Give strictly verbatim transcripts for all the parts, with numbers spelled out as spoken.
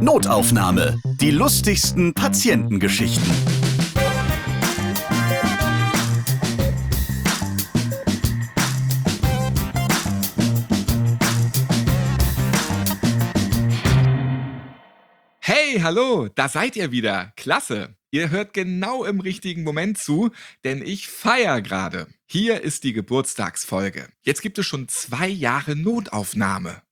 Notaufnahme. Die lustigsten Patientengeschichten. Hey, hallo, da seid ihr wieder. Klasse. Ihr hört genau im richtigen Moment zu, denn ich feiere gerade. Hier ist die Geburtstagsfolge. Jetzt gibt es schon zwei Jahre Notaufnahme.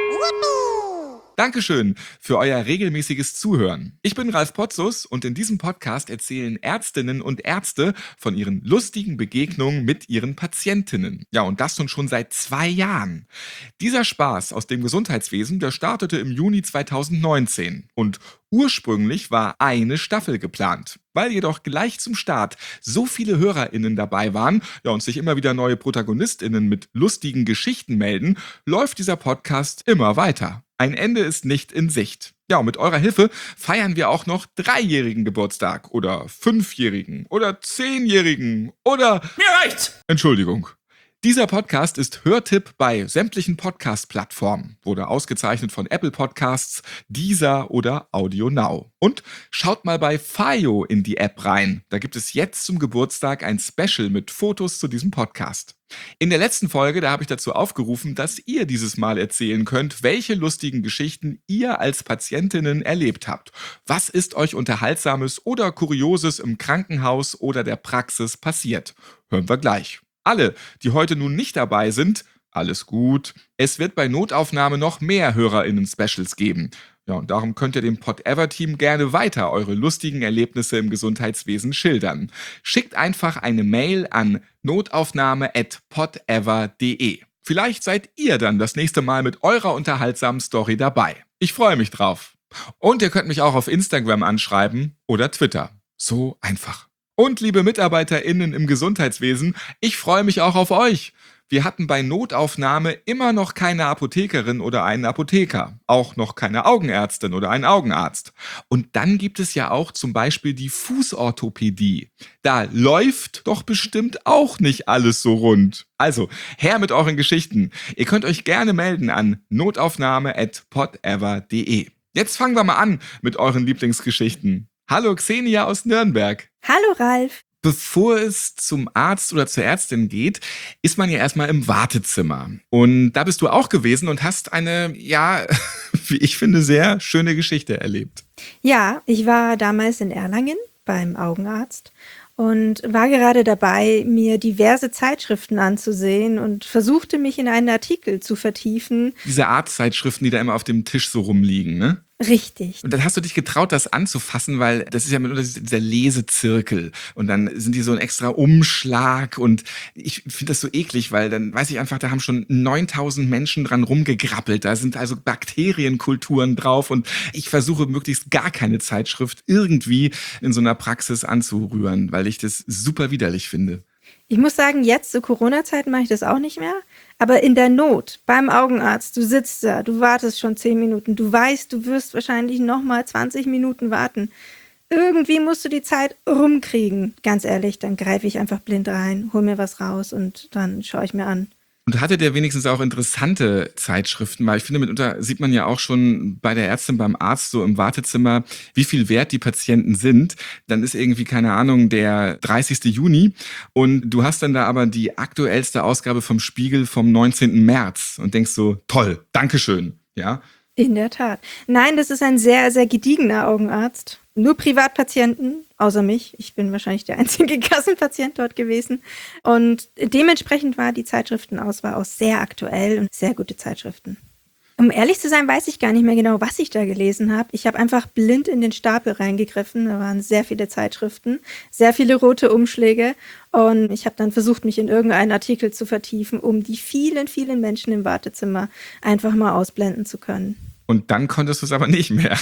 Dankeschön für euer regelmäßiges Zuhören. Ich bin Ralf Potzus und in diesem Podcast erzählen Ärztinnen und Ärzte von ihren lustigen Begegnungen mit ihren Patientinnen. Ja, und das nun schon seit zwei Jahren. Dieser Spaß aus dem Gesundheitswesen, der startete im Juni zweitausendneunzehn. Und ursprünglich war eine Staffel geplant. Weil jedoch gleich zum Start so viele HörerInnen dabei waren, ja, und sich immer wieder neue ProtagonistInnen mit lustigen Geschichten melden, läuft dieser Podcast immer weiter. Ein Ende ist nicht in Sicht. Ja, und mit eurer Hilfe feiern wir auch noch dreijährigen Geburtstag oder fünfjährigen oder zehnjährigen oder... Mir reicht's! Entschuldigung. Dieser Podcast ist Hörtipp bei sämtlichen Podcast-Plattformen. Wurde ausgezeichnet von Apple Podcasts, Deezer oder Audio Now. Und schaut mal bei Fayo in die App rein. Da gibt es jetzt zum Geburtstag ein Special mit Fotos zu diesem Podcast. In der letzten Folge, da habe ich dazu aufgerufen, dass ihr dieses Mal erzählen könnt, welche lustigen Geschichten ihr als Patientinnen erlebt habt. Was ist euch Unterhaltsames oder Kurioses im Krankenhaus oder der Praxis passiert? Hören wir gleich. Alle, die heute nun nicht dabei sind, alles gut. Es wird bei Notaufnahme noch mehr HörerInnen-Specials geben. Ja, und darum könnt ihr dem Podever-Team gerne weiter eure lustigen Erlebnisse im Gesundheitswesen schildern. Schickt einfach eine Mail an notaufnahme at podever punkt de. Vielleicht seid ihr dann das nächste Mal mit eurer unterhaltsamen Story dabei. Ich freue mich drauf. Und ihr könnt mich auch auf Instagram anschreiben oder Twitter. So einfach. Und liebe MitarbeiterInnen im Gesundheitswesen, ich freue mich auch auf euch. Wir hatten bei Notaufnahme immer noch keine Apothekerin oder einen Apotheker, auch noch keine Augenärztin oder einen Augenarzt. Und dann gibt es ja auch zum Beispiel die Fußorthopädie. Da läuft doch bestimmt auch nicht alles so rund. Also, her mit euren Geschichten. Ihr könnt euch gerne melden an notaufnahme at podever punkt de. Jetzt fangen wir mal an mit euren Lieblingsgeschichten. Hallo Xenia aus Nürnberg. Hallo Ralf. Bevor es zum Arzt oder zur Ärztin geht, ist man ja erstmal im Wartezimmer. Und da bist du auch gewesen und hast eine, ja, wie ich finde, sehr schöne Geschichte erlebt. Ja, ich war damals in Erlangen beim Augenarzt und war gerade dabei, mir diverse Zeitschriften anzusehen und versuchte mich in einen Artikel zu vertiefen. Diese Arztzeitschriften, die da immer auf dem Tisch so rumliegen, ne? Richtig. Und dann hast du dich getraut, das anzufassen, weil das ist ja mitunter dieser Lesezirkel. Und dann sind die so ein extra Umschlag. Und ich finde das so eklig, weil dann weiß ich einfach, da haben schon neuntausend Menschen dran rumgegrappelt. Da sind also Bakterienkulturen drauf. Und ich versuche möglichst gar keine Zeitschrift irgendwie in so einer Praxis anzurühren, weil ich das super widerlich finde. Ich muss sagen, jetzt zu Corona-Zeiten mache ich das auch nicht mehr. Aber in der Not, beim Augenarzt, du sitzt da, du wartest schon zehn Minuten, du weißt, du wirst wahrscheinlich nochmal zwanzig Minuten warten. Irgendwie musst du die Zeit rumkriegen. Ganz ehrlich, dann greife ich einfach blind rein, hol mir was raus und dann schaue ich mir an. Und hatte der wenigstens auch interessante Zeitschriften? Weil ich finde, mitunter sieht man ja auch schon bei der Ärztin, beim Arzt so im Wartezimmer, wie viel wert die Patienten sind. Dann ist irgendwie, keine Ahnung, der dreißigsten Juni und du hast dann da aber die aktuellste Ausgabe vom Spiegel vom neunzehnten März und denkst so, toll, Dankeschön, ja? In der Tat. Nein, das ist ein sehr, sehr gediegener Augenarzt. Nur Privatpatienten, außer mich. Ich bin wahrscheinlich der einzige Kassenpatient dort gewesen. Und dementsprechend war die Zeitschriftenauswahl auch sehr aktuell und sehr gute Zeitschriften. Um ehrlich zu sein, weiß ich gar nicht mehr genau, was ich da gelesen habe. Ich habe einfach blind in den Stapel reingegriffen. Da waren sehr viele Zeitschriften, sehr viele rote Umschläge. Und ich habe dann versucht, mich in irgendeinen Artikel zu vertiefen, um die vielen, vielen Menschen im Wartezimmer einfach mal ausblenden zu können. Und dann konntest du es aber nicht mehr.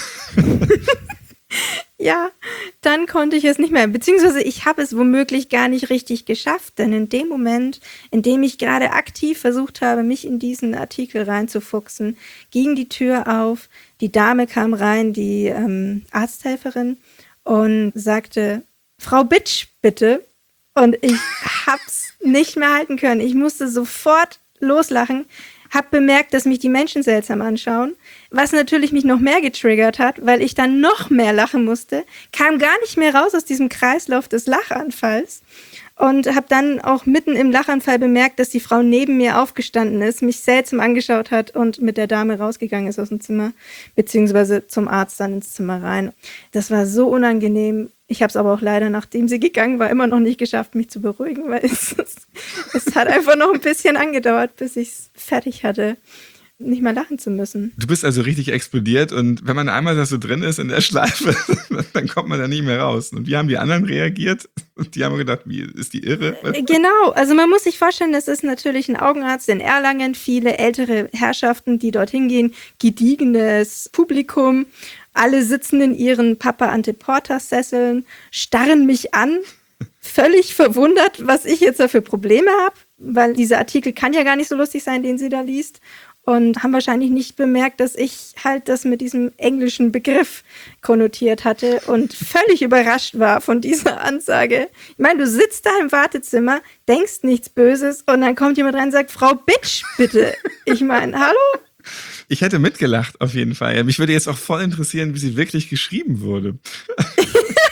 Ja, dann konnte ich es nicht mehr. Beziehungsweise ich habe es womöglich gar nicht richtig geschafft. Denn in dem Moment, in dem ich gerade aktiv versucht habe, mich in diesen Artikel reinzufuchsen, ging die Tür auf. Die Dame kam rein, die ähm, Arzthelferin, und sagte, Frau Bitsch, bitte. Und ich hab's nicht mehr halten können. Ich musste sofort loslachen, habe bemerkt, dass mich die Menschen seltsam anschauen, was natürlich mich noch mehr getriggert hat, weil ich dann noch mehr lachen musste, kam gar nicht mehr raus aus diesem Kreislauf des Lachanfalls und habe dann auch mitten im Lachanfall bemerkt, dass die Frau neben mir aufgestanden ist, mich seltsam angeschaut hat und mit der Dame rausgegangen ist aus dem Zimmer, beziehungsweise zum Arzt dann ins Zimmer rein. Das war so unangenehm. Ich habe es aber auch leider, nachdem sie gegangen war, immer noch nicht geschafft, mich zu beruhigen, weil es, es hat einfach noch ein bisschen angedauert, bis ich es fertig hatte, nicht mehr lachen zu müssen. Du bist also richtig explodiert und wenn man einmal da so drin ist in der Schleife, dann kommt man da nicht mehr raus. Und wie haben die anderen reagiert? Und die haben gedacht, wie ist die irre? Genau, also man muss sich vorstellen, das ist natürlich ein Augenarzt in Erlangen, viele ältere Herrschaften, die dorthin gehen, gediegenes Publikum. Alle sitzen in ihren Papa-Ante-Porter-Sesseln, starren mich an, völlig verwundert, was ich jetzt da für Probleme habe, weil dieser Artikel kann ja gar nicht so lustig sein, den sie da liest. Und haben wahrscheinlich nicht bemerkt, dass ich halt das mit diesem englischen Begriff konnotiert hatte und völlig überrascht war von dieser Ansage. Ich meine, du sitzt da im Wartezimmer, denkst nichts Böses und dann kommt jemand rein und sagt, Frau Bitch, bitte. Ich meine, hallo? Ich hätte mitgelacht, auf jeden Fall. Mich würde jetzt auch voll interessieren, wie sie wirklich geschrieben wurde. das,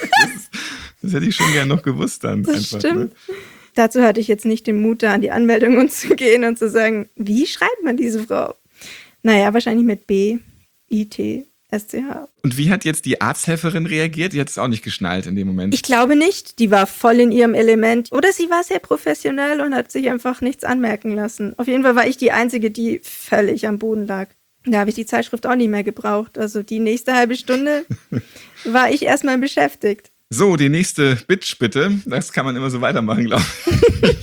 das hätte ich schon gerne noch gewusst dann. Das einfach, stimmt. Ne? Dazu hatte ich jetzt nicht den Mut, da an die Anmeldungen zu gehen und zu sagen, wie schreibt man diese Frau? Naja, wahrscheinlich mit B, I, T, S, C, H. Und wie hat jetzt die Arzthelferin reagiert? Die hat es auch nicht geschnallt in dem Moment. Ich glaube nicht. Die war voll in ihrem Element. Oder sie war sehr professionell und hat sich einfach nichts anmerken lassen. Auf jeden Fall war ich die Einzige, die völlig am Boden lag. Da habe ich die Zeitschrift auch nicht mehr gebraucht. Also die nächste halbe Stunde war ich erstmal beschäftigt. So, die nächste Bitch bitte. Das kann man immer so weitermachen, glaube ich.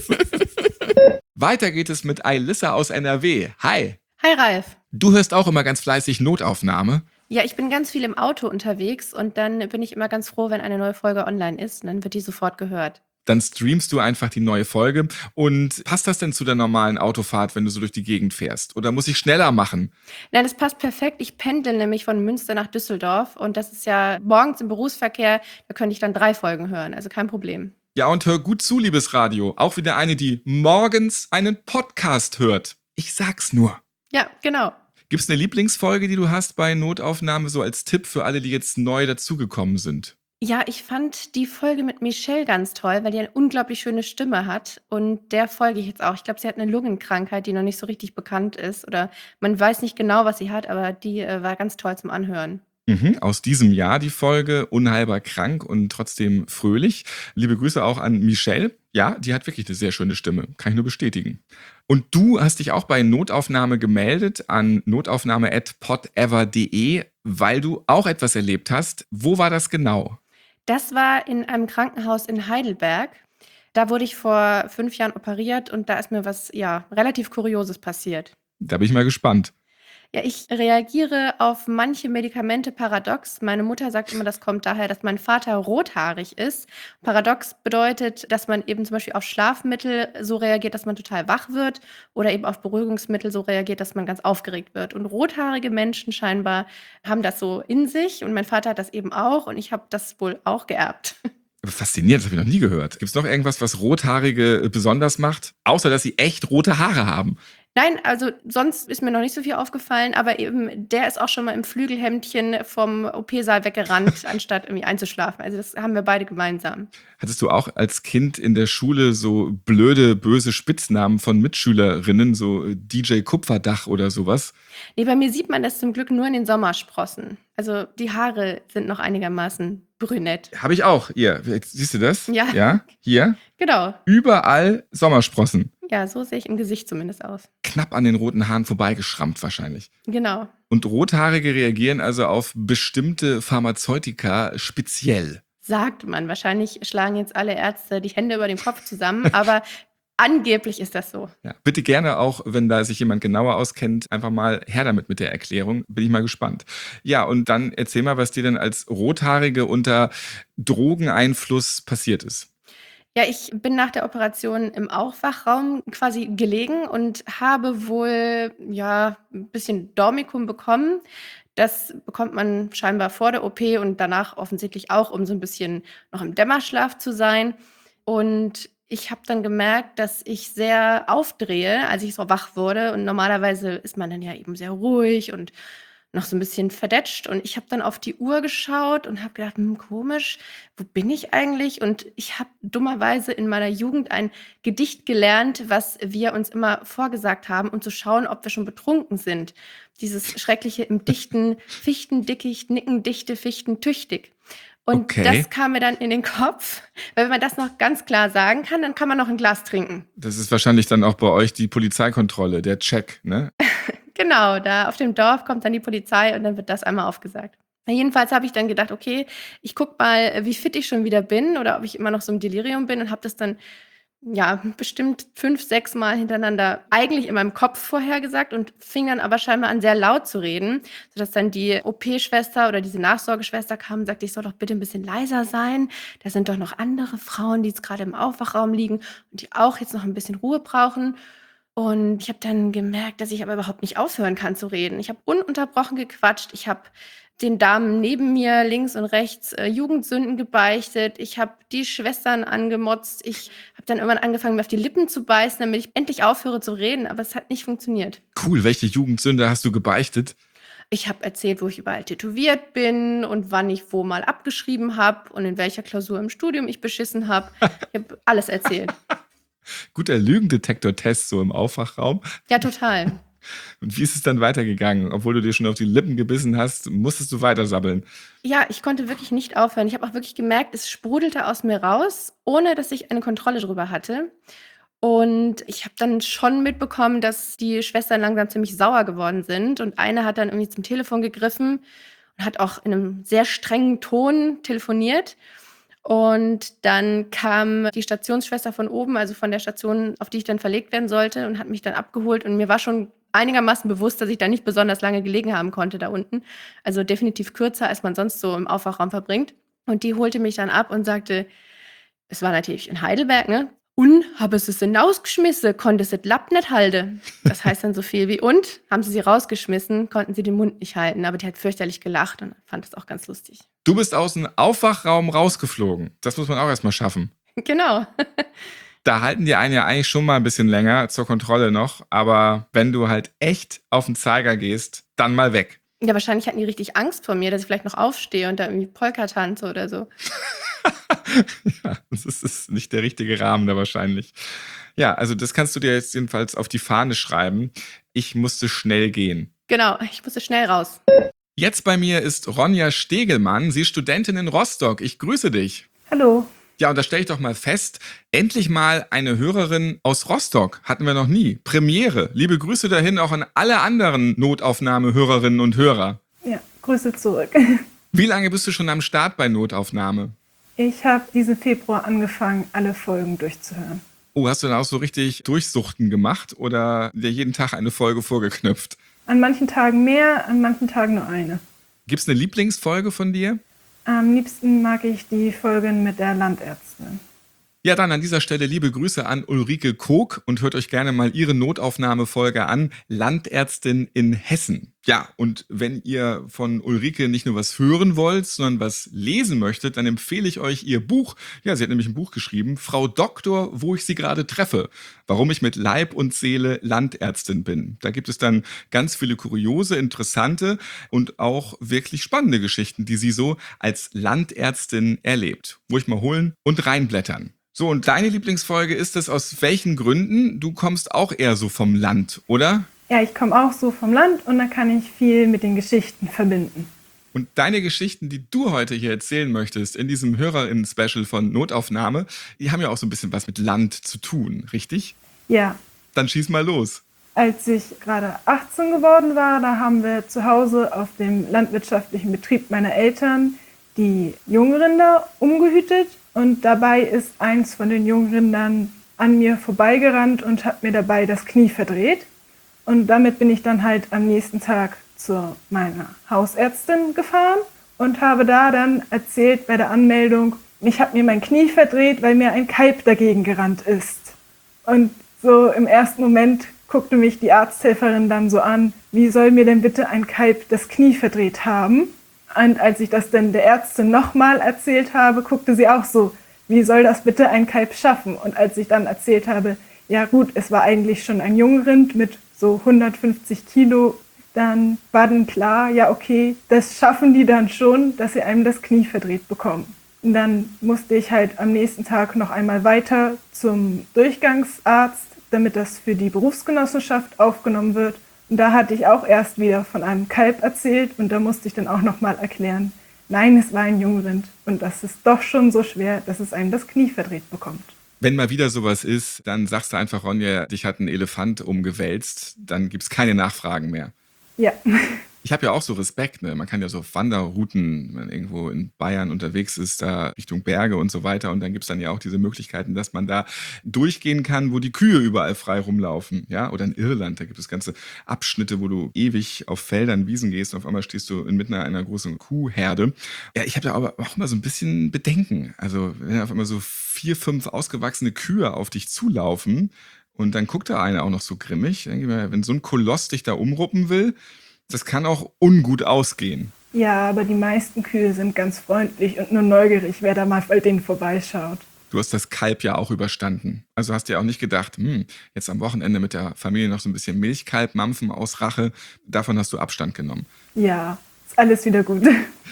Weiter geht es mit Ailissa aus N R W. Hi. Hi Ralf. Du hörst auch immer ganz fleißig Notaufnahme. Ja, ich bin ganz viel im Auto unterwegs und dann bin ich immer ganz froh, wenn eine neue Folge online ist und dann wird die sofort gehört. Dann streamst du einfach die neue Folge. Und passt das denn zu der normalen Autofahrt, wenn du so durch die Gegend fährst? Oder muss ich schneller machen? Nein, das passt perfekt. Ich pendel nämlich von Münster nach Düsseldorf und das ist ja morgens im Berufsverkehr, da könnte ich dann drei Folgen hören, also kein Problem. Ja, und hör gut zu, liebes Radio. Auch wieder eine, die morgens einen Podcast hört. Ich sag's nur. Ja, genau. Gibt's eine Lieblingsfolge, die du hast bei Notaufnahme, so als Tipp für alle, die jetzt neu dazugekommen sind? Ja, ich fand die Folge mit Michelle ganz toll, weil die eine unglaublich schöne Stimme hat und der folge ich jetzt auch. Ich glaube, sie hat eine Lungenkrankheit, die noch nicht so richtig bekannt ist oder man weiß nicht genau, was sie hat, aber die äh, war ganz toll zum Anhören. Mhm, aus diesem Jahr die Folge Unheilbar krank und trotzdem fröhlich. Liebe Grüße auch an Michelle. Ja, die hat wirklich eine sehr schöne Stimme. Kann ich nur bestätigen. Und du hast dich auch bei Notaufnahme gemeldet an notaufnahme at podever punkt de, weil du auch etwas erlebt hast. Wo war das genau? Das war in einem Krankenhaus in Heidelberg. Da wurde ich vor fünf Jahren operiert und da ist mir was, ja, relativ Kurioses passiert. Da bin ich mal gespannt. Ja, ich reagiere auf manche Medikamente paradox. Meine Mutter sagt immer, das kommt daher, dass mein Vater rothaarig ist. Paradox bedeutet, dass man eben zum Beispiel auf Schlafmittel so reagiert, dass man total wach wird oder eben auf Beruhigungsmittel so reagiert, dass man ganz aufgeregt wird. Und rothaarige Menschen scheinbar haben das so in sich und mein Vater hat das eben auch und ich habe das wohl auch geerbt. Faszinierend, das habe ich noch nie gehört. Gibt es noch irgendwas, was Rothaarige besonders macht? Außer, dass sie echt rote Haare haben. Nein, also sonst ist mir noch nicht so viel aufgefallen, aber eben der ist auch schon mal im Flügelhemdchen vom O P-Saal weggerannt, anstatt irgendwie einzuschlafen. Also das haben wir beide gemeinsam. Hattest du auch als Kind in der Schule so blöde, böse Spitznamen von Mitschülerinnen, so D J Kupferdach oder sowas? Nee, bei mir sieht man das zum Glück nur in den Sommersprossen. Also die Haare sind noch einigermaßen brünett. Habe ich auch. Hier, siehst du das? Ja. Ja, hier. Genau. Überall Sommersprossen. Ja, so sehe ich im Gesicht zumindest aus. Knapp an den roten Haaren vorbeigeschrammt wahrscheinlich. Genau. Und Rothaarige reagieren also auf bestimmte Pharmazeutika speziell. Sagt man. Wahrscheinlich schlagen jetzt alle Ärzte die Hände über dem Kopf zusammen, aber angeblich ist das so. Ja, bitte gerne auch, wenn da sich jemand genauer auskennt, einfach mal her damit mit der Erklärung. Bin ich mal gespannt. Ja, und dann erzähl mal, was dir denn als Rothaarige unter Drogeneinfluss passiert ist. Ja, ich bin nach der Operation im Aufwachraum quasi gelegen und habe wohl ja ein bisschen Dormikum bekommen. Das bekommt man scheinbar vor der O P und danach offensichtlich auch, um so ein bisschen noch im Dämmerschlaf zu sein. Und ich habe dann gemerkt, dass ich sehr aufdrehe, als ich so wach wurde. Und normalerweise ist man dann ja eben sehr ruhig und noch so ein bisschen verdetscht. Und ich habe dann auf die Uhr geschaut und habe gedacht, hm, komisch, wo bin ich eigentlich? Und ich habe dummerweise in meiner Jugend ein Gedicht gelernt, was wir uns immer vorgesagt haben, um zu schauen, ob wir schon betrunken sind. Dieses schreckliche im dichten Fichtendickicht, nicken dichte Fichten tüchtig. Und Okay. das kam mir dann in den Kopf. Weil wenn man das noch ganz klar sagen kann, dann kann man noch ein Glas trinken. Das ist wahrscheinlich dann auch bei euch die Polizeikontrolle, der Check, ne? Genau, da auf dem Dorf kommt dann die Polizei und dann wird das einmal aufgesagt. Na, jedenfalls habe ich dann gedacht, okay, ich guck mal, wie fit ich schon wieder bin oder ob ich immer noch so im Delirium bin und habe das dann ja bestimmt fünf, sechs Mal hintereinander eigentlich in meinem Kopf vorhergesagt und fing dann aber scheinbar an, sehr laut zu reden, sodass dann die O P-Schwester oder diese Nachsorgeschwester kam und sagte, ich soll doch bitte ein bisschen leiser sein. Da sind doch noch andere Frauen, die jetzt gerade im Aufwachraum liegen und die auch jetzt noch ein bisschen Ruhe brauchen. Und ich habe dann gemerkt, dass ich aber überhaupt nicht aufhören kann zu reden. Ich habe ununterbrochen gequatscht. Ich habe den Damen neben mir links und rechts äh, Jugendsünden gebeichtet. Ich habe die Schwestern angemotzt. Ich habe dann irgendwann angefangen, mir auf die Lippen zu beißen, damit ich endlich aufhöre zu reden. Aber es hat nicht funktioniert. Cool, welche Jugendsünde hast du gebeichtet? Ich habe erzählt, wo ich überall tätowiert bin und wann ich wo mal abgeschrieben habe und in welcher Klausur im Studium ich beschissen habe. Ich habe alles erzählt. Guter Lügendetektor-Test so im Aufwachraum. Ja, total. Und wie ist es dann weitergegangen? Obwohl du dir schon auf die Lippen gebissen hast, musstest du weitersabbeln. Ja, ich konnte wirklich nicht aufhören. Ich habe auch wirklich gemerkt, es sprudelte aus mir raus, ohne dass ich eine Kontrolle drüber hatte. Und ich habe dann schon mitbekommen, dass die Schwestern langsam ziemlich sauer geworden sind. Und eine hat dann irgendwie zum Telefon gegriffen und hat auch in einem sehr strengen Ton telefoniert. Und dann kam die Stationsschwester von oben, also von der Station, auf die ich dann verlegt werden sollte, und hat mich dann abgeholt. Und mir war schon einigermaßen bewusst, dass ich da nicht besonders lange gelegen haben konnte da unten. Also definitiv kürzer, als man sonst so im Aufwachraum verbringt. Und die holte mich dann ab und sagte, es war natürlich in Heidelberg, ne? Und habe sie es hinausgeschmissen, konnte sie das Lapp nicht halten. Das heißt dann so viel wie, und? Haben sie sie rausgeschmissen, konnten sie den Mund nicht halten. Aber die hat fürchterlich gelacht und fand das auch ganz lustig. Du bist aus dem Aufwachraum rausgeflogen. Das muss man auch erstmal schaffen. Genau. Da halten die einen ja eigentlich schon mal ein bisschen länger zur Kontrolle noch. Aber wenn du halt echt auf den Zeiger gehst, dann mal weg. Ja, wahrscheinlich hatten die richtig Angst vor mir, dass ich vielleicht noch aufstehe und da irgendwie Polka tanze oder so. Ja, das ist, das ist nicht der richtige Rahmen da wahrscheinlich. Ja, also das kannst du dir jetzt jedenfalls auf die Fahne schreiben. Ich musste schnell gehen. Genau, ich musste schnell raus. Jetzt bei mir ist Ronja Stegelmann. Sie ist Studentin in Rostock. Ich grüße dich. Hallo. Ja, und da stelle ich doch mal fest, endlich mal eine Hörerin aus Rostock. Hatten wir noch nie. Premiere. Liebe Grüße dahin auch an alle anderen Notaufnahme-Hörerinnen und Hörer. Ja, Grüße zurück. Wie lange bist du schon am Start bei Notaufnahme? Ich habe diesen Februar angefangen, alle Folgen durchzuhören. Oh, hast du dann auch so richtig Durchsuchten gemacht oder dir jeden Tag eine Folge vorgeknüpft? An manchen Tagen mehr, an manchen Tagen nur eine. Gibt's eine Lieblingsfolge von dir? Am liebsten mag ich die Folgen mit der Landärztin. Ja, dann an dieser Stelle liebe Grüße an Ulrike Kog und hört euch gerne mal ihre Notaufnahmefolge an, Landärztin in Hessen. Ja, und wenn ihr von Ulrike nicht nur was hören wollt, sondern was lesen möchtet, dann empfehle ich euch ihr Buch. Ja, sie hat nämlich ein Buch geschrieben, Frau Doktor, wo ich sie gerade treffe. Warum ich mit Leib und Seele Landärztin bin. Da gibt es dann ganz viele kuriose, interessante und auch wirklich spannende Geschichten, die sie so als Landärztin erlebt. Ruhig mal holen und reinblättern. So, und deine Lieblingsfolge ist es aus welchen Gründen? Du kommst auch eher so vom Land, oder? Ja, ich komme auch so vom Land und da kann ich viel mit den Geschichten verbinden. Und deine Geschichten, die du heute hier erzählen möchtest, in diesem HörerInnen-Special von Notaufnahme, die haben ja auch so ein bisschen was mit Land zu tun, richtig? Ja, Dann schieß mal los. als ich gerade achtzehn geworden war, da haben wir zu Hause auf dem landwirtschaftlichen Betrieb meiner Eltern die Jungrinder umgehütet. Und dabei ist eins von den Jungrindern an mir vorbeigerannt und hat mir dabei das Knie verdreht. Und damit bin ich dann halt am nächsten Tag zu meiner Hausärztin gefahren und habe da dann erzählt bei der Anmeldung, ich habe mir mein Knie verdreht, weil mir ein Kalb dagegen gerannt ist. Und so im ersten Moment guckte mich die Arzthelferin dann so an, wie soll mir denn bitte ein Kalb das Knie verdreht haben? Und als ich das dann der Ärztin nochmal erzählt habe, guckte sie auch so, wie soll das bitte ein Kalb schaffen? Und als ich dann erzählt habe, ja gut, es war eigentlich schon ein Jungrind mit so hundertfünfzig Kilo, dann war dann klar, ja okay, das schaffen die dann schon, dass sie einem das Knie verdreht bekommen. Und dann musste ich halt am nächsten Tag noch einmal weiter zum Durchgangsarzt, damit das für die Berufsgenossenschaft aufgenommen wird. Und da hatte ich auch erst wieder von einem Kalb erzählt und da musste ich dann auch nochmal erklären, nein, es war ein Jungrind und das ist doch schon so schwer, dass es einem das Knie verdreht bekommt. Wenn mal wieder sowas ist, dann sagst du einfach, Ronja, dich hat ein Elefant umgewälzt, dann gibt's keine Nachfragen mehr. Ja. Ich habe ja auch so Respekt, ne? Man kann ja so auf Wanderrouten, wenn man irgendwo in Bayern unterwegs ist, da Richtung Berge und so weiter. Und dann gibt's dann ja auch diese Möglichkeiten, dass man da durchgehen kann, wo die Kühe überall frei rumlaufen. Ja? Oder in Irland, da gibt es ganze Abschnitte, wo du ewig auf Feldern, Wiesen gehst und auf einmal stehst du inmitten einer großen Kuhherde. Ja, ich habe da aber auch immer so ein bisschen Bedenken. Also wenn auf einmal so vier, fünf ausgewachsene Kühe auf dich zulaufen und dann guckt da einer auch noch so grimmig. Denke ich mir, wenn so ein Koloss dich da umruppen will, das kann auch ungut ausgehen. Ja, aber die meisten Kühe sind ganz freundlich und nur neugierig, wer da mal bei denen vorbeischaut. Du hast das Kalb ja auch überstanden. Also hast dir auch nicht gedacht, hm, jetzt am Wochenende mit der Familie noch so ein bisschen Milchkalb mampfen aus Rache. Davon hast du Abstand genommen. Ja, ist alles wieder gut.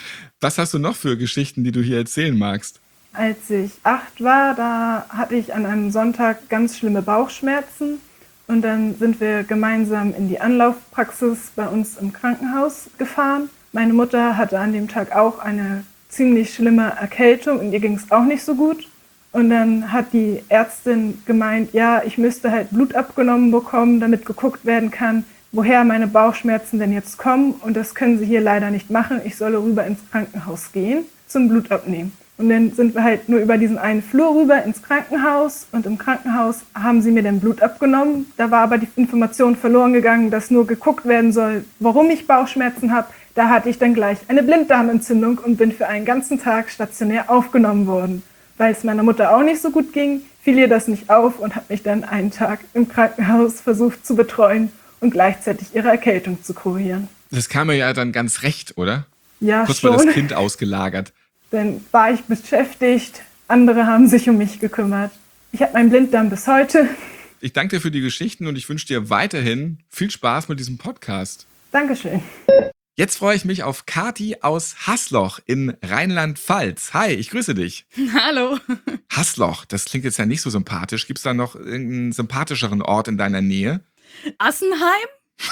Was hast du noch für Geschichten, die du hier erzählen magst? Als ich acht war, da hatte ich an einem Sonntag ganz schlimme Bauchschmerzen. Und dann sind wir gemeinsam in die Anlaufpraxis bei uns im Krankenhaus gefahren. Meine Mutter hatte an dem Tag auch eine ziemlich schlimme Erkältung und ihr ging es auch nicht so gut. Und dann hat die Ärztin gemeint, ja, ich müsste halt Blut abgenommen bekommen, damit geguckt werden kann, woher meine Bauchschmerzen denn jetzt kommen. Und das können sie hier leider nicht machen. Ich solle rüber ins Krankenhaus gehen zum Blut abnehmen. Und dann sind wir halt nur über diesen einen Flur rüber ins Krankenhaus und im Krankenhaus haben sie mir dann Blut abgenommen. Da war aber die Information verloren gegangen, dass nur geguckt werden soll, warum ich Bauchschmerzen habe. Da hatte ich dann gleich eine Blinddarmentzündung und bin für einen ganzen Tag stationär aufgenommen worden. Weil es meiner Mutter auch nicht so gut ging, fiel ihr das nicht auf und hat mich dann einen Tag im Krankenhaus versucht zu betreuen und gleichzeitig ihre Erkältung zu kurieren. Das kam mir ja dann ganz recht, oder? Ja, Kurz schon. mal das Kind ausgelagert. Dann war ich beschäftigt, andere haben sich um mich gekümmert. Ich habe meinen Blinddarm bis heute. Ich danke dir für die Geschichten und ich wünsche dir weiterhin viel Spaß mit diesem Podcast. Dankeschön. Jetzt freue ich mich auf Kathi aus Haßloch in Rheinland-Pfalz. Hi, ich grüße dich. Hallo. Haßloch, das klingt jetzt ja nicht so sympathisch. Gibt es da noch irgendeinen sympathischeren Ort in deiner Nähe? Assenheim?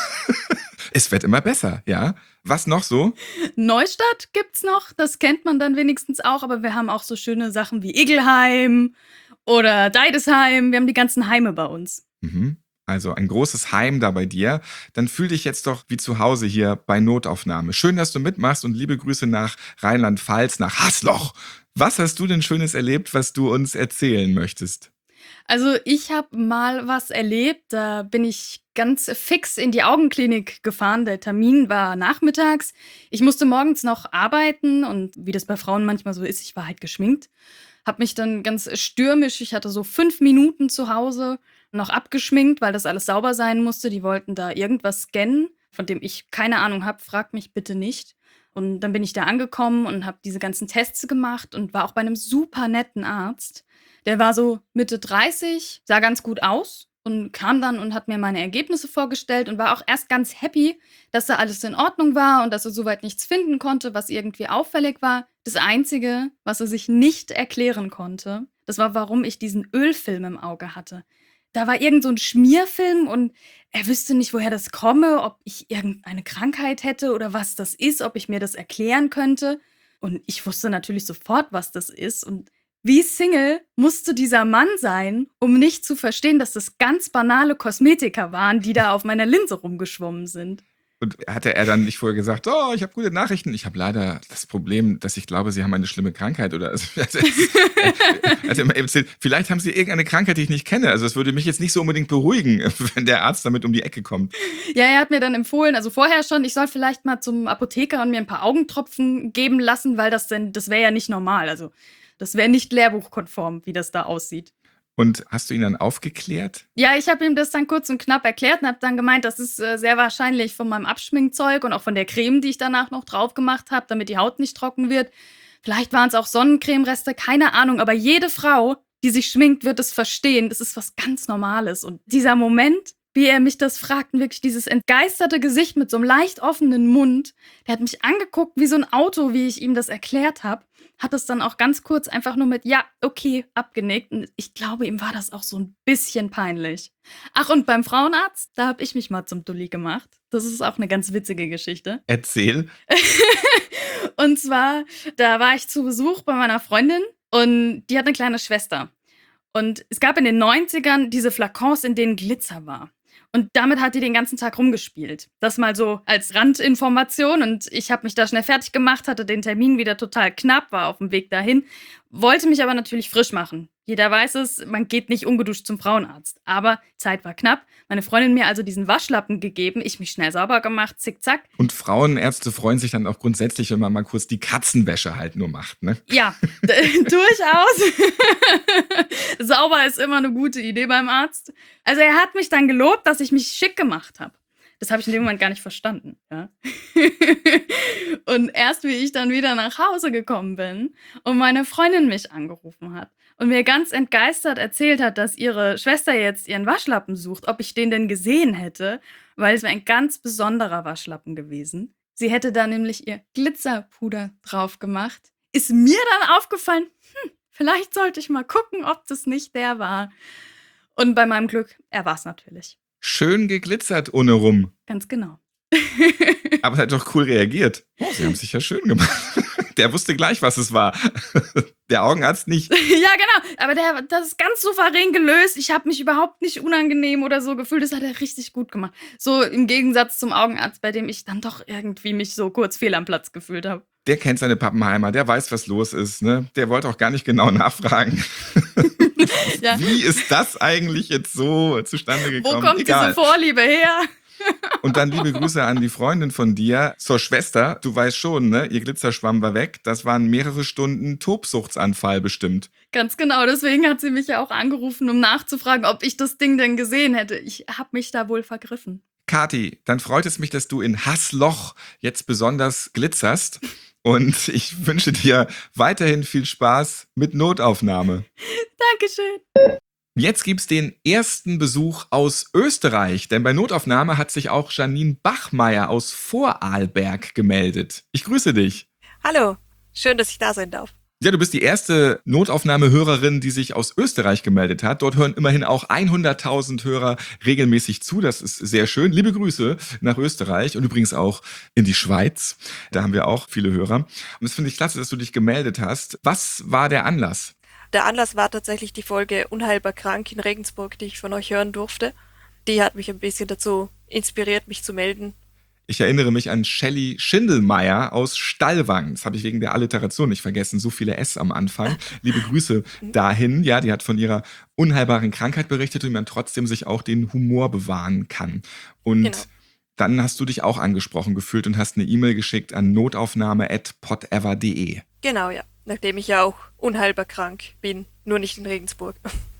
Es wird immer besser, ja. Was noch so? Neustadt gibt's noch, das kennt man dann wenigstens auch, aber wir haben auch so schöne Sachen wie Igelheim oder Deidesheim. Wir haben die ganzen Heime bei uns. Mhm. Also ein großes Heim da bei dir. Dann fühl dich jetzt doch wie zu Hause hier bei Notaufnahme. Schön, dass du mitmachst und liebe Grüße nach Rheinland-Pfalz, nach Haßloch. Was hast du denn Schönes erlebt, was du uns erzählen möchtest? Also ich habe mal was erlebt, da bin ich ganz fix in die Augenklinik gefahren. Der Termin war nachmittags. Ich musste morgens noch arbeiten und wie das bei Frauen manchmal so ist, ich war halt geschminkt. Hab mich dann ganz stürmisch, ich hatte so fünf Minuten zu Hause, noch abgeschminkt, weil das alles sauber sein musste. Die wollten da irgendwas scannen, von dem ich keine Ahnung habe. Frag mich bitte nicht. Und dann bin ich da angekommen und habe diese ganzen Tests gemacht und war auch bei einem super netten Arzt. Der war so Mitte dreißig, sah ganz gut aus und kam dann und hat mir meine Ergebnisse vorgestellt und war auch erst ganz happy, dass da alles in Ordnung war und dass er soweit nichts finden konnte, was irgendwie auffällig war. Das Einzige, was er sich nicht erklären konnte, das war, warum ich diesen Ölfilm im Auge hatte. Da war irgend so ein Schmierfilm und er wüsste nicht, woher das komme, ob ich irgendeine Krankheit hätte oder was das ist, ob ich mir das erklären könnte. Und ich wusste natürlich sofort, was das ist und wie Single musste dieser Mann sein, um nicht zu verstehen, dass das ganz banale Kosmetika waren, die da auf meiner Linse rumgeschwommen sind. Und hatte er dann nicht vorher gesagt, oh, ich habe gute Nachrichten. Ich habe leider das Problem, dass ich glaube, Sie haben eine schlimme Krankheit. Oder also, also, also immer erzählt, vielleicht haben Sie irgendeine Krankheit, die ich nicht kenne. Also es würde mich jetzt nicht so unbedingt beruhigen, wenn der Arzt damit um die Ecke kommt. Ja, er hat mir dann empfohlen, also vorher schon, ich soll vielleicht mal zum Apotheker und mir ein paar Augentropfen geben lassen, weil das denn, das wäre ja nicht normal. Also das wäre nicht lehrbuchkonform, wie das da aussieht. Und hast du ihn dann aufgeklärt? Ja, ich habe ihm das dann kurz und knapp erklärt und habe dann gemeint, das ist äh, sehr wahrscheinlich von meinem Abschminkzeug und auch von der Creme, die ich danach noch drauf gemacht habe, damit die Haut nicht trocken wird. Vielleicht waren es auch Sonnencremereste, keine Ahnung. Aber jede Frau, die sich schminkt, wird es verstehen. Das ist was ganz Normales. Und dieser Moment, wie er mich das fragt, und wirklich dieses entgeisterte Gesicht mit so einem leicht offenen Mund, der hat mich angeguckt wie so ein Auto, wie ich ihm das erklärt habe. Hat es dann auch ganz kurz einfach nur mit, ja, okay, abgenickt. Und ich glaube, ihm war das auch so ein bisschen peinlich. Ach, und beim Frauenarzt, da habe ich mich mal zum Dulli gemacht. Das ist auch eine ganz witzige Geschichte. Erzähl. Und zwar, da war ich zu Besuch bei meiner Freundin und die hat eine kleine Schwester. Und es gab in den neunzigern diese Flakons, in denen Glitzer war. Und damit hat die den ganzen Tag rumgespielt. Das mal so als Randinformation. Und ich habe mich da schnell fertig gemacht, hatte den Termin wieder total knapp, war auf dem Weg dahin, wollte mich aber natürlich frisch machen. Jeder weiß es, man geht nicht ungeduscht zum Frauenarzt. Aber Zeit war knapp. Meine Freundin mir also diesen Waschlappen gegeben, ich mich schnell sauber gemacht, zickzack. Und Frauenärzte freuen sich dann auch grundsätzlich, wenn man mal kurz die Katzenwäsche halt nur macht, ne? Ja, d- durchaus. Sauber ist immer eine gute Idee beim Arzt. Also er hat mich dann gelobt, dass ich mich schick gemacht habe. Das habe ich in dem Moment gar nicht verstanden. Ja? Und erst wie ich dann wieder nach Hause gekommen bin und meine Freundin mich angerufen hat und mir ganz entgeistert erzählt hat, dass ihre Schwester jetzt ihren Waschlappen sucht, ob ich den denn gesehen hätte, weil es wäre ein ganz besonderer Waschlappen gewesen. Sie hätte da nämlich ihr Glitzerpuder drauf gemacht. Ist mir dann aufgefallen, hm, vielleicht sollte ich mal gucken, ob das nicht der war. Und bei meinem Glück, er war es natürlich. Schön geglitzert ohne rum. Ganz genau. Aber er hat doch cool reagiert. Oh, sie haben sich ja schön gemacht. Der wusste gleich, was es war. Der Augenarzt nicht. Ja, genau. Aber der, das ist ganz souverän gelöst. Ich habe mich überhaupt nicht unangenehm oder so gefühlt. Das hat er richtig gut gemacht. So im Gegensatz zum Augenarzt, bei dem ich dann doch irgendwie mich so kurz fehl am Platz gefühlt habe. Der kennt seine Pappenheimer, der weiß, was los ist. Ne? Der wollte auch gar nicht genau nachfragen. Ja. Wie ist das eigentlich jetzt so zustande gekommen? Wo kommt Egal. diese Vorliebe her? Und dann liebe Grüße an die Freundin von dir zur Schwester. Du weißt schon, ne? Ihr Glitzerschwamm war weg. Das waren mehrere Stunden Tobsuchtsanfall bestimmt. Ganz genau, deswegen hat sie mich ja auch angerufen, um nachzufragen, ob ich das Ding denn gesehen hätte. Ich habe mich da wohl vergriffen. Kathi, dann freut es mich, dass du in Hassloch jetzt besonders glitzerst. Und ich wünsche dir weiterhin viel Spaß mit Notaufnahme. Dankeschön. Jetzt gibt's den ersten Besuch aus Österreich, denn bei Notaufnahme hat sich auch Janine Bachmeier aus Vorarlberg gemeldet. Ich grüße dich. Hallo, schön, dass ich da sein darf. Ja, du bist die erste Notaufnahmehörerin, die sich aus Österreich gemeldet hat. Dort hören immerhin auch hunderttausend Hörer regelmäßig zu. Das ist sehr schön. Liebe Grüße nach Österreich und übrigens auch in die Schweiz. Da haben wir auch viele Hörer. Und das finde ich klasse, dass du dich gemeldet hast. Was war der Anlass? Der Anlass war tatsächlich die Folge Unheilbar krank in Regensburg, die ich von euch hören durfte. Die hat mich ein bisschen dazu inspiriert, mich zu melden. Ich erinnere mich an Shelley Schindelmeier aus Stallwang. Das habe ich wegen der Alliteration nicht vergessen. So viele S am Anfang. Liebe Grüße dahin. Ja, die hat von ihrer unheilbaren Krankheit berichtet und wie man trotzdem sich auch den Humor bewahren kann. Und Genau. Dann hast du dich auch angesprochen gefühlt und hast eine E-Mail geschickt an notaufnahme at podever punkt de. Genau, ja. Nachdem ich ja auch unheilbar krank bin, nur nicht in Regensburg.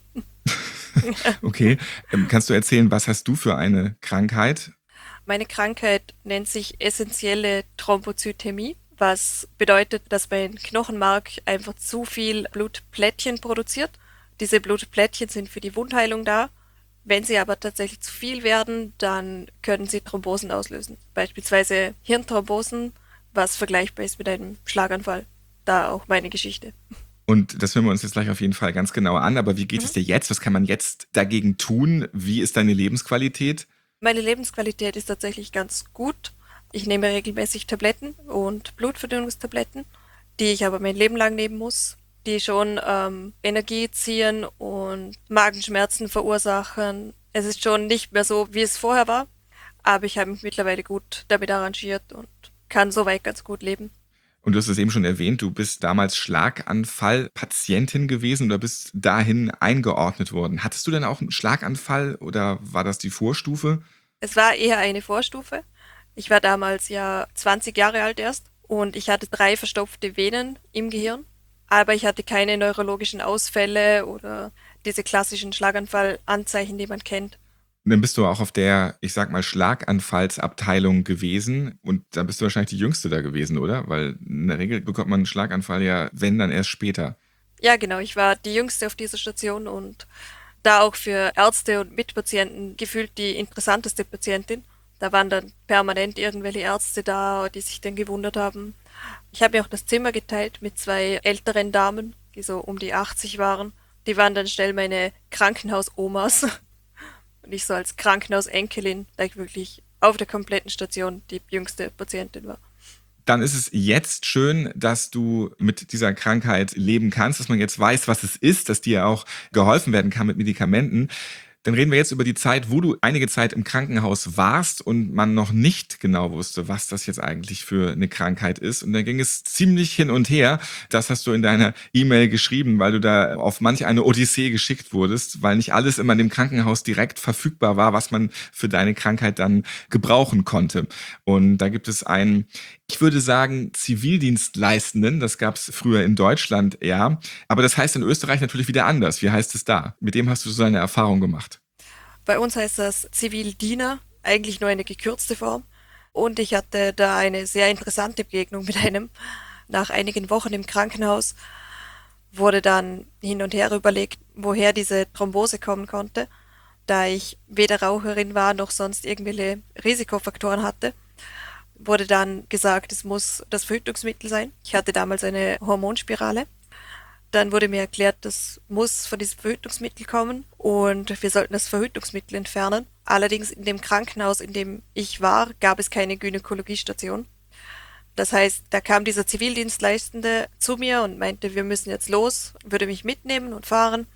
Okay, ähm, kannst du erzählen, was hast du für eine Krankheit? Meine Krankheit nennt sich essentielle Thrombozytämie, was bedeutet, dass mein Knochenmark einfach zu viel Blutplättchen produziert. Diese Blutplättchen sind für die Wundheilung da. Wenn sie aber tatsächlich zu viel werden, dann können sie Thrombosen auslösen. Beispielsweise Hirnthrombosen, was vergleichbar ist mit einem Schlaganfall. Da auch meine Geschichte. Und das hören wir uns jetzt gleich auf jeden Fall ganz genau an. Aber wie geht Mhm. es dir jetzt? Was kann man jetzt dagegen tun? Wie ist deine Lebensqualität? Meine Lebensqualität ist tatsächlich ganz gut. Ich nehme regelmäßig Tabletten und Blutverdünnungstabletten, die ich aber mein Leben lang nehmen muss, die schon ähm, Energie ziehen und Magenschmerzen verursachen. Es ist schon nicht mehr so, wie es vorher war, aber ich habe mich mittlerweile gut damit arrangiert und kann soweit ganz gut leben. Und du hast es eben schon erwähnt, du bist damals Schlaganfall-Patientin gewesen oder bist dahin eingeordnet worden. Hattest du denn auch einen Schlaganfall oder war das die Vorstufe? Es war eher eine Vorstufe. Ich war damals ja zwanzig Jahre alt erst und ich hatte drei verstopfte Venen im Gehirn, aber ich hatte keine neurologischen Ausfälle oder diese klassischen Schlaganfallanzeichen, die man kennt. Und dann bist du auch auf der, ich sag mal, Schlaganfallsabteilung gewesen. Und da bist du wahrscheinlich die Jüngste da gewesen, oder? Weil in der Regel bekommt man einen Schlaganfall ja, wenn, dann erst später. Ja, genau. Ich war die Jüngste auf dieser Station und da auch für Ärzte und Mitpatienten gefühlt die interessanteste Patientin. Da waren dann permanent irgendwelche Ärzte da, die sich dann gewundert haben. Ich habe mir auch das Zimmer geteilt mit zwei älteren Damen, die so um die achtzig waren. Die waren dann schnell meine Krankenhausomas. Und ich so als Krankenhausenkelin, da ich wirklich auf der kompletten Station die jüngste Patientin war. Dann ist es jetzt schön, dass du mit dieser Krankheit leben kannst, dass man jetzt weiß, was es ist, dass dir auch geholfen werden kann mit Medikamenten. Dann reden wir jetzt über die Zeit, wo du einige Zeit im Krankenhaus warst und man noch nicht genau wusste, was das jetzt eigentlich für eine Krankheit ist. Und dann ging es ziemlich hin und her. Das hast du in deiner E-Mail geschrieben, weil du da auf manch eine Odyssee geschickt wurdest, weil nicht alles immer in dem Krankenhaus direkt verfügbar war, was man für deine Krankheit dann gebrauchen konnte. Und da gibt es einen, ich würde sagen, Zivildienstleistenden. Das gab es früher in Deutschland eher. Aber das heißt in Österreich natürlich wieder anders. Wie heißt es da? Mit dem hast du so eine Erfahrung gemacht. Bei uns heißt das Zivildiener, eigentlich nur eine gekürzte Form. Und ich hatte da eine sehr interessante Begegnung mit einem. Nach einigen Wochen im Krankenhaus wurde dann hin und her überlegt, woher diese Thrombose kommen konnte. Da ich weder Raucherin war noch sonst irgendwelche Risikofaktoren hatte, wurde dann gesagt, es muss das Verhütungsmittel sein. Ich hatte damals eine Hormonspirale. Dann wurde mir erklärt, das muss von diesem Verhütungsmittel kommen und wir sollten das Verhütungsmittel entfernen. Allerdings in dem Krankenhaus, in dem ich war, gab es keine Gynäkologiestation. Das heißt, da kam dieser Zivildienstleistende zu mir und meinte, wir müssen jetzt los, würde mich mitnehmen und fahren.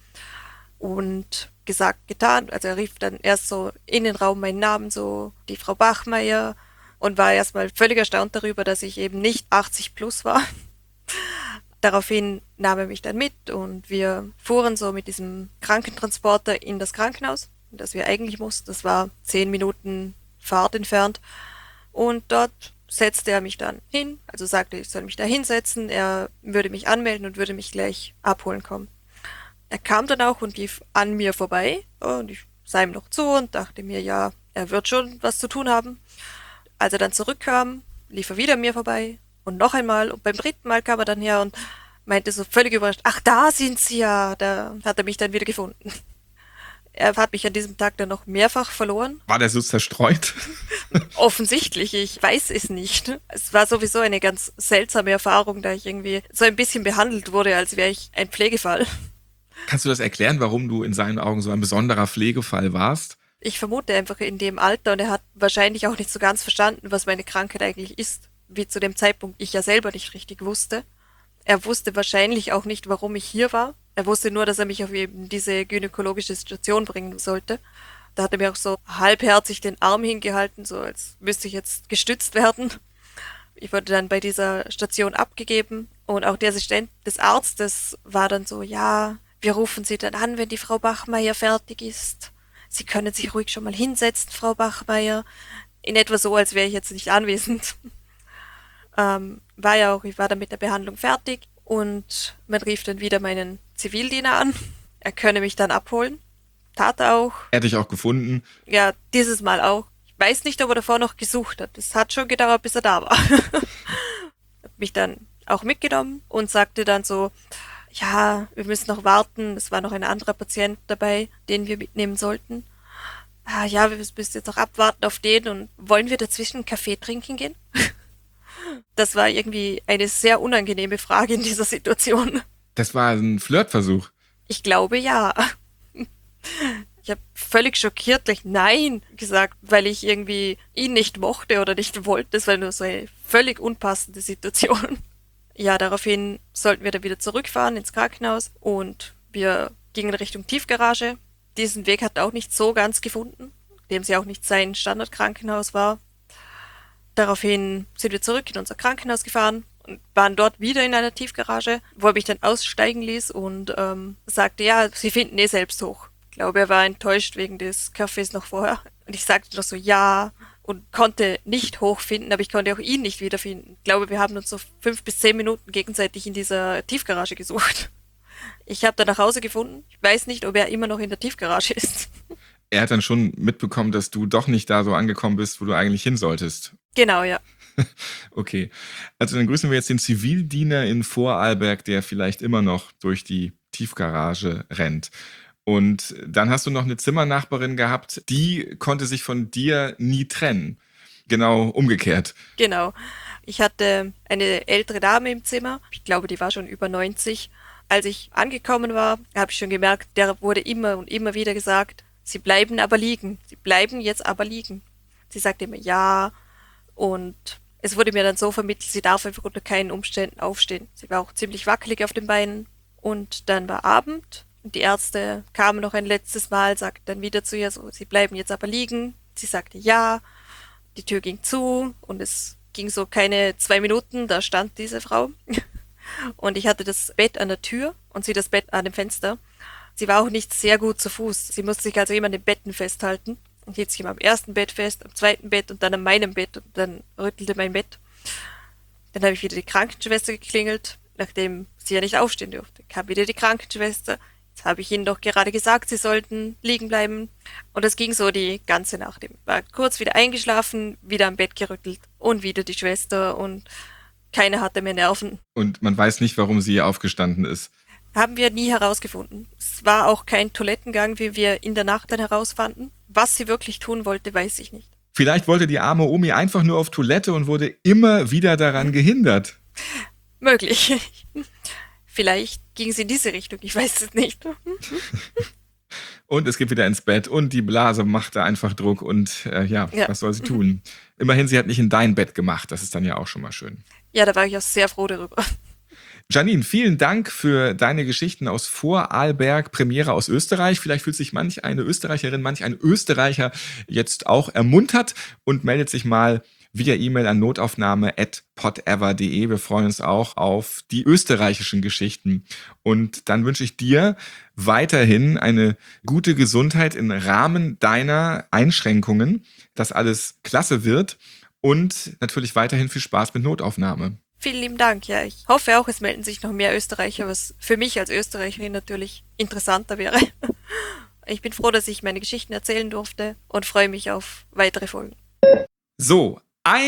Und gesagt, getan. Also er rief dann erst so in den Raum meinen Namen, so die Frau Bachmeier, und war erstmal völlig erstaunt darüber, dass ich eben nicht achtzig plus war. Daraufhin nahm er mich dann mit und wir fuhren so mit diesem Krankentransporter in das Krankenhaus, das wir eigentlich mussten. Das war zehn Minuten Fahrt entfernt. Und dort setzte er mich dann hin, also sagte, ich soll mich da hinsetzen. Er würde mich anmelden und würde mich gleich abholen kommen. Er kam dann auch und lief an mir vorbei und ich sah ihm noch zu und dachte mir, ja, er wird schon was zu tun haben. Als er dann zurückkam, lief er wieder an mir vorbei. Und noch einmal, und beim dritten Mal kam er dann her und meinte so völlig überrascht, ach, da sind Sie ja, da hat er mich dann wieder gefunden. Er hat mich an diesem Tag dann noch mehrfach verloren. War der so zerstreut? Offensichtlich, ich weiß es nicht. Es war sowieso eine ganz seltsame Erfahrung, da ich irgendwie so ein bisschen behandelt wurde, als wäre ich ein Pflegefall. Kannst du das erklären, warum du in seinen Augen so ein besonderer Pflegefall warst? Ich vermute einfach in dem Alter und er hat wahrscheinlich auch nicht so ganz verstanden, was meine Krankheit eigentlich ist. Wie zu dem Zeitpunkt ich ja selber nicht richtig wusste. Er wusste wahrscheinlich auch nicht, warum ich hier war. Er wusste nur, dass er mich auf eben diese gynäkologische Station bringen sollte. Da hat er mir auch so halbherzig den Arm hingehalten, so als müsste ich jetzt gestützt werden. Ich wurde dann bei dieser Station abgegeben und auch der Assistent des Arztes war dann so, ja, wir rufen Sie dann an, wenn die Frau Bachmeier fertig ist. Sie können sich ruhig schon mal hinsetzen, Frau Bachmeier. In etwa so, als wäre ich jetzt nicht anwesend. Ähm, war ja auch, ich war dann mit der Behandlung fertig und man rief dann wieder meinen Zivildiener an. Er könne mich dann abholen. Tat er auch. Er hat dich auch gefunden. Ja, dieses Mal auch. Ich weiß nicht, ob er davor noch gesucht hat. Es hat schon gedauert, bis er da war. Hat mich dann auch mitgenommen und sagte dann so, ja, wir müssen noch warten. Es war noch ein anderer Patient dabei, den wir mitnehmen sollten. Ah, ja, wir müssen jetzt noch abwarten auf den und wollen wir dazwischen einen Kaffee trinken gehen? Das war irgendwie eine sehr unangenehme Frage in dieser Situation. Das war ein Flirtversuch. Ich glaube, ja. Ich habe völlig schockiert gleich Nein gesagt, weil ich irgendwie ihn nicht mochte oder nicht wollte. Das war nur so eine völlig unpassende Situation. Ja, daraufhin sollten wir dann wieder zurückfahren ins Krankenhaus und wir gingen Richtung Tiefgarage. Diesen Weg hat er auch nicht so ganz gefunden, dem sie auch nicht sein Standardkrankenhaus war. Daraufhin sind wir zurück in unser Krankenhaus gefahren und waren dort wieder in einer Tiefgarage, wo er mich dann aussteigen ließ und ähm, sagte, ja, Sie finden eh selbst hoch. Ich glaube, er war enttäuscht wegen des Kaffees noch vorher. Und ich sagte noch so, ja, und konnte nicht hochfinden, aber ich konnte auch ihn nicht wiederfinden. Ich glaube, wir haben uns so fünf bis zehn Minuten gegenseitig in dieser Tiefgarage gesucht. Ich habe dann nach Hause gefunden. Ich weiß nicht, ob er immer noch in der Tiefgarage ist. er hat dann schon mitbekommen, dass du doch nicht da so angekommen bist, wo du eigentlich hin solltest. Genau, ja. Okay, also dann grüßen wir jetzt den Zivildiener in Vorarlberg, der vielleicht immer noch durch die Tiefgarage rennt. Und dann hast du noch eine Zimmernachbarin gehabt, die konnte sich von dir nie trennen. Genau umgekehrt. Genau. Ich hatte eine ältere Dame im Zimmer. Ich glaube, die war schon über neunzig. Als ich angekommen war, habe ich schon gemerkt, der wurde immer und immer wieder gesagt, sie bleiben aber liegen. Sie bleiben jetzt aber liegen. Sie sagte immer ja. Und es wurde mir dann so vermittelt, sie darf einfach unter keinen Umständen aufstehen. Sie war auch ziemlich wackelig auf den Beinen. Und dann war Abend. Und die Ärzte kamen noch ein letztes Mal, sagten dann wieder zu ihr so, sie bleiben jetzt aber liegen. Sie sagte ja. Die Tür ging zu und es ging so keine zwei Minuten, da stand diese Frau. Und ich hatte das Bett an der Tür und sie das Bett an dem Fenster. Sie war auch nicht sehr gut zu Fuß. Sie musste sich also immer an den Betten festhalten und hielt sich immer am ersten Bett fest, am zweiten Bett und dann an meinem Bett und dann rüttelte mein Bett. Dann habe ich wieder die Krankenschwester geklingelt, nachdem sie ja nicht aufstehen durfte. Kam wieder die Krankenschwester. Jetzt habe ich ihnen doch gerade gesagt, sie sollten liegen bleiben. Und das ging so die ganze Nacht. Ich war kurz wieder eingeschlafen, wieder am Bett gerüttelt und wieder die Schwester und keiner hatte mehr Nerven. Und man weiß nicht, warum sie aufgestanden ist. Haben wir nie herausgefunden. Es war auch kein Toilettengang, wie wir in der Nacht dann herausfanden. Was sie wirklich tun wollte, weiß ich nicht. Vielleicht wollte die arme Omi einfach nur auf Toilette und wurde immer wieder daran gehindert. Möglich. Vielleicht ging sie in diese Richtung, ich weiß es nicht. Und es geht wieder ins Bett und die Blase macht da einfach Druck und äh, ja, Ja. was soll sie tun? Immerhin, sie hat nicht in dein Bett gemacht, das ist dann ja auch schon mal schön. Ja, da war ich auch sehr froh darüber. Janine, vielen Dank für deine Geschichten aus Vorarlberg, Premiere aus Österreich. Vielleicht fühlt sich manch eine Österreicherin, manch ein Österreicher jetzt auch ermuntert und meldet sich mal via E-Mail an notaufnahme at podever punkt de. Wir freuen uns auch auf die österreichischen Geschichten. Und dann wünsche ich dir weiterhin eine gute Gesundheit im Rahmen deiner Einschränkungen, dass alles klasse wird und natürlich weiterhin viel Spaß mit Notaufnahme. Vielen lieben Dank. Ja, ich hoffe auch, es melden sich noch mehr Österreicher, was für mich als Österreicherin natürlich interessanter wäre. Ich bin froh, dass ich meine Geschichten erzählen durfte und freue mich auf weitere Folgen. So,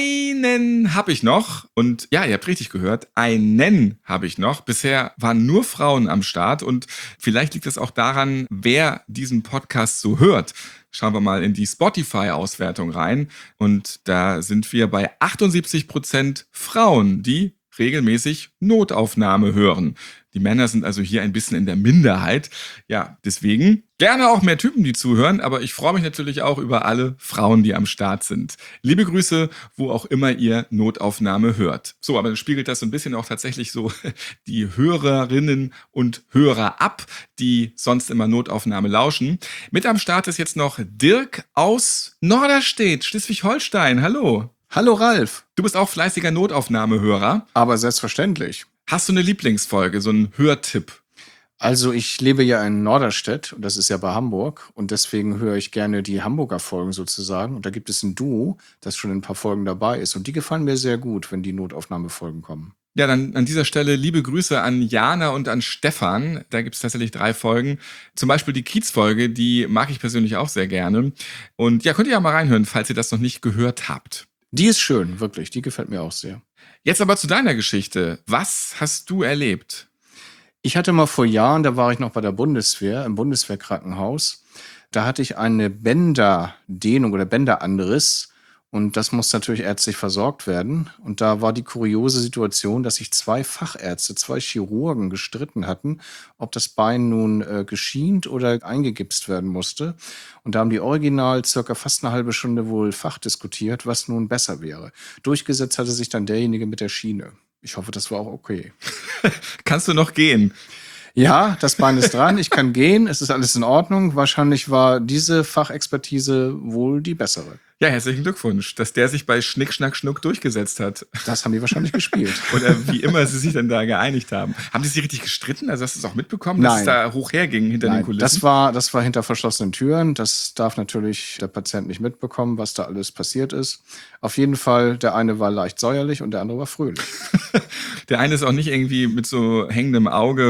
einen habe ich noch. Und ja, ihr habt richtig gehört, einen habe ich noch. Bisher waren nur Frauen am Start und vielleicht liegt es auch daran, wer diesen Podcast so hört. Schauen wir mal in die Spotify-Auswertung rein. Und da sind wir bei achtundsiebzig Prozent Frauen, die regelmäßig Notaufnahme hören. Die Männer sind also hier ein bisschen in der Minderheit. Ja, deswegen gerne auch mehr Typen, die zuhören, aber ich freue mich natürlich auch über alle Frauen, die am Start sind. Liebe Grüße, wo auch immer ihr Notaufnahme hört. So, aber dann spiegelt das so ein bisschen auch tatsächlich so die Hörerinnen und Hörer ab, die sonst immer Notaufnahme lauschen. Mit am Start ist jetzt noch Dirk aus Norderstedt, Schleswig-Holstein. Hallo. Hallo Ralf. Du bist auch fleißiger Notaufnahmehörer. Aber selbstverständlich. Hast du eine Lieblingsfolge, so einen Hörtipp? Also ich lebe ja in Norderstedt und das ist ja bei Hamburg und deswegen höre ich gerne die Hamburger Folgen sozusagen. Und da gibt es ein Duo, das schon in ein paar Folgen dabei ist und die gefallen mir sehr gut, wenn die Notaufnahmefolgen kommen. Ja, dann an dieser Stelle liebe Grüße an Jana und an Stefan. Da gibt es tatsächlich drei Folgen. Zum Beispiel die Kiez-Folge, die mag ich persönlich auch sehr gerne. Und ja, könnt ihr ja mal reinhören, falls ihr das noch nicht gehört habt. Die ist schön, wirklich. Die gefällt mir auch sehr. Jetzt aber zu deiner Geschichte. Was hast du erlebt? Ich hatte mal vor Jahren, da war ich noch bei der Bundeswehr, im Bundeswehrkrankenhaus. Da hatte ich eine Bänderdehnung oder Bänderanriss. Und das muss natürlich ärztlich versorgt werden. Und da war die kuriose Situation, dass sich zwei Fachärzte, zwei Chirurgen gestritten hatten, ob das Bein nun äh, geschient oder eingegipst werden musste. Und da haben die original circa fast eine halbe Stunde wohl fachdiskutiert, was nun besser wäre. Durchgesetzt hatte sich dann derjenige mit der Schiene. Ich hoffe, das war auch okay. Kannst du noch gehen? Ja, das Bein ist dran, ich kann gehen, es ist alles in Ordnung. Wahrscheinlich war diese Fachexpertise wohl die bessere. Ja, herzlichen Glückwunsch, dass der sich bei Schnick, Schnack, Schnuck durchgesetzt hat. Das haben die wahrscheinlich gespielt. Oder wie immer sie sich dann da geeinigt haben. Haben die sich richtig gestritten? Also hast du es auch mitbekommen, dass Nein. es da hoch herging hinter Nein, den Kulissen? das war, das war hinter verschlossenen Türen. Das darf natürlich der Patient nicht mitbekommen, was da alles passiert ist. Auf jeden Fall, der eine war leicht säuerlich und der andere war fröhlich. Der eine ist auch nicht irgendwie mit so hängendem Auge und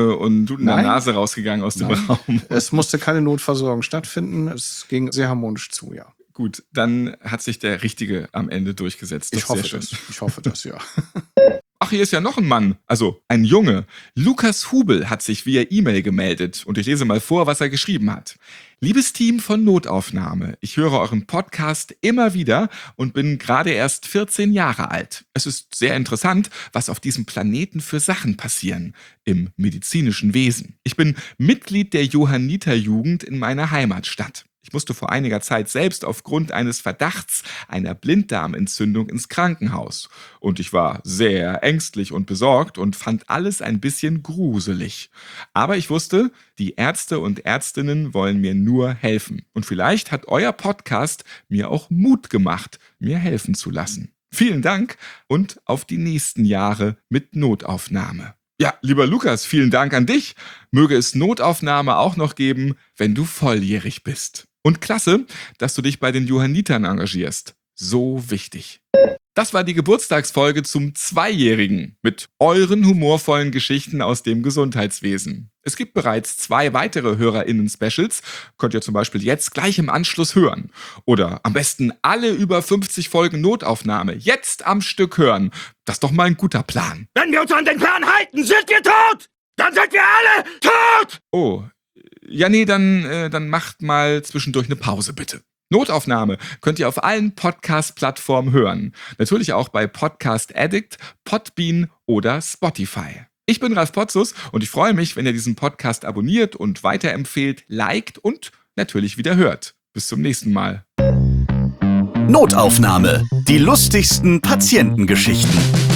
blutender Nein. Nase rausgegangen aus dem Nein. Raum. Es musste keine Notversorgung stattfinden. Es ging sehr harmonisch zu, ja. Gut, dann hat sich der Richtige am Ende durchgesetzt. Ich Doch hoffe sehr schön. das. Ich hoffe das, ja. Ach, hier ist ja noch ein Mann, also ein Junge. Lukas Hubel hat sich via E-Mail gemeldet und ich lese mal vor, was er geschrieben hat. Liebes Team von Notaufnahme, ich höre euren Podcast immer wieder und bin gerade erst vierzehn Jahre alt. Es ist sehr interessant, was auf diesem Planeten für Sachen passieren im medizinischen Wesen. Ich bin Mitglied der Johanniterjugend in meiner Heimatstadt. Ich musste vor einiger Zeit selbst aufgrund eines Verdachts einer Blinddarmentzündung ins Krankenhaus. Und ich war sehr ängstlich und besorgt und fand alles ein bisschen gruselig. Aber ich wusste, die Ärzte und Ärztinnen wollen mir nur helfen. Und vielleicht hat euer Podcast mir auch Mut gemacht, mir helfen zu lassen. Vielen Dank und auf die nächsten Jahre mit Notaufnahme. Ja, lieber Lukas, vielen Dank an dich. Möge es Notaufnahme auch noch geben, wenn du volljährig bist. Und klasse, dass du dich bei den Johannitern engagierst. So wichtig. Das war die Geburtstagsfolge zum Zweijährigen mit euren humorvollen Geschichten aus dem Gesundheitswesen. Es gibt bereits zwei weitere HörerInnen-Specials, könnt ihr zum Beispiel jetzt gleich im Anschluss hören. Oder am besten alle über fünfzig Folgen Notaufnahme jetzt am Stück hören. Das ist doch mal ein guter Plan. Wenn wir uns an den Plan halten, sind wir tot! Dann sind wir alle tot! Oh, ja nee, dann, äh, dann macht mal zwischendurch eine Pause bitte. Notaufnahme könnt ihr auf allen Podcast-Plattformen hören. Natürlich auch bei Podcast Addict, Podbean oder Spotify. Ich bin Ralf Potzus und ich freue mich, wenn ihr diesen Podcast abonniert und weiterempfehlt, liked und natürlich wieder hört. Bis zum nächsten Mal. Notaufnahme. Die lustigsten Patientengeschichten.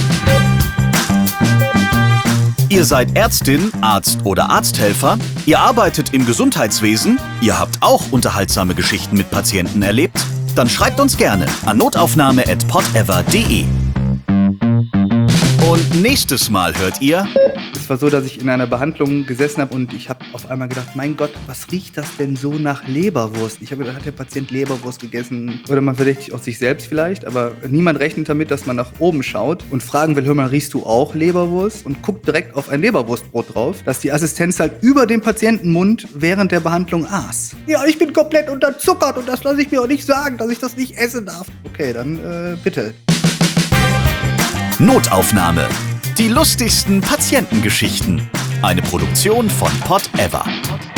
Ihr seid Ärztin, Arzt oder Arzthelfer, ihr arbeitet im Gesundheitswesen, ihr habt auch unterhaltsame Geschichten mit Patienten erlebt? Dann schreibt uns gerne an notaufnahme at podever punkt de. Und nächstes Mal hört ihr... Es war so, dass ich in einer Behandlung gesessen habe und ich habe auf einmal gedacht, mein Gott, was riecht das denn so nach Leberwurst? Ich habe gedacht, hat der Patient Leberwurst gegessen? Oder man verdächtigt auch sich selbst vielleicht, aber niemand rechnet damit, dass man nach oben schaut und fragen will, hör mal, riechst du auch Leberwurst? Und guckt direkt auf ein Leberwurstbrot drauf, dass die Assistenz halt über dem Patientenmund während der Behandlung aß. Ja, ich bin komplett unterzuckert und das lasse ich mir auch nicht sagen, dass ich das nicht essen darf. Okay, dann äh, bitte. Notaufnahme. Die lustigsten Patientengeschichten. Eine Produktion von Podever.